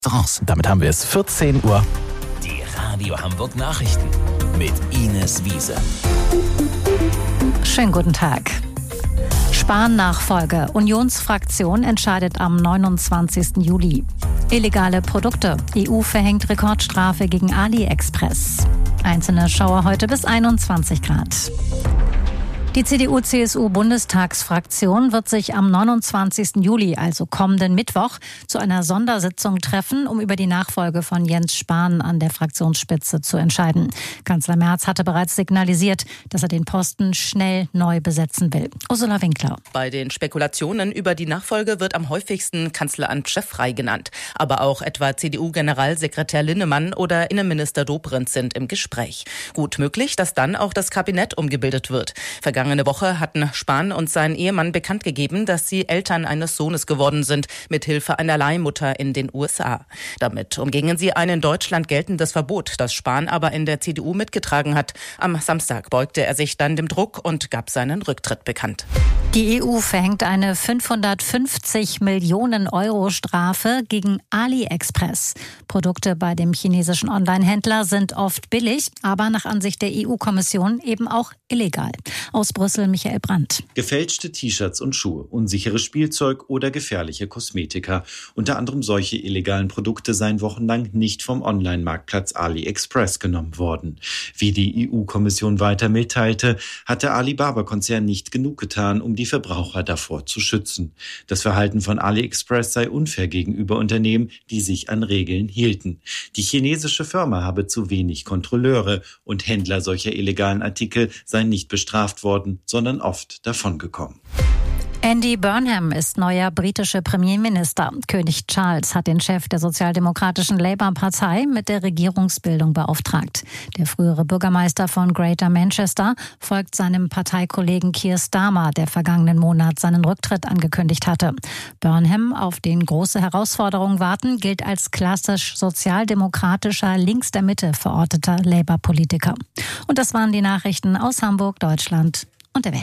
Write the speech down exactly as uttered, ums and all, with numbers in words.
Raus. Damit haben wir es vierzehn Uhr. Die Radio Hamburg Nachrichten mit Ines Wiese. Schönen guten Tag. Spahn-Nachfolge. Unionsfraktion entscheidet am neunundzwanzigsten Juli. Illegale Produkte. E U verhängt Rekordstrafe gegen AliExpress. Einzelne Schauer heute bis einundzwanzig Grad. Die C D U-C S U-Bundestagsfraktion wird sich am neunundzwanzigsten Juli, also kommenden Mittwoch, zu einer Sondersitzung treffen, um über die Nachfolge von Jens Spahn an der Fraktionsspitze zu entscheiden. Kanzler Merz hatte bereits signalisiert, dass er den Posten schnell neu besetzen will. Ursula Winkler. Bei den Spekulationen über die Nachfolge wird am häufigsten Kanzleramt frei genannt. Aber auch etwa C D U-Generalsekretär Linnemann oder Innenminister Dobrindt sind im Gespräch. Gut möglich, dass dann auch das Kabinett umgebildet wird. Vergangene Woche hatten Spahn und sein Ehemann bekannt gegeben, dass sie Eltern eines Sohnes geworden sind, mit Hilfe einer Leihmutter in den U S A. Damit umgingen sie ein in Deutschland geltendes Verbot, das Spahn aber in der C D U mitgetragen hat. Am Samstag beugte er sich dann dem Druck und gab seinen Rücktritt bekannt. Die E U verhängt eine fünfhundertfünfzig Millionen Euro Strafe gegen AliExpress. Produkte bei dem chinesischen Online-Händler sind oft billig, aber nach Ansicht der E U-Kommission eben auch illegal. Aus Brüssel Michael Brandt. Gefälschte T-Shirts und Schuhe, unsicheres Spielzeug oder gefährliche Kosmetika. Unter anderem solche illegalen Produkte seien wochenlang nicht vom Online-Marktplatz AliExpress genommen worden. Wie die E U-Kommission weiter mitteilte, hat der Alibaba-Konzern nicht genug getan, um die Verbraucher davor zu schützen. Das Verhalten von AliExpress sei unfair gegenüber Unternehmen, die sich an Regeln hielten. Die chinesische Firma habe zu wenig Kontrolleure und Händler solcher illegalen Artikel seien nicht bestraft worden, sondern oft davongekommen. Andy Burnham ist neuer britischer Premierminister. König Charles hat den Chef der sozialdemokratischen Labour-Partei mit der Regierungsbildung beauftragt. Der frühere Bürgermeister von Greater Manchester folgt seinem Parteikollegen Keir Starmer, der vergangenen Monat seinen Rücktritt angekündigt hatte. Burnham, auf den große Herausforderungen warten, gilt als klassisch sozialdemokratischer, links der Mitte verorteter Labour-Politiker. Und das waren die Nachrichten aus Hamburg, Deutschland und der Welt.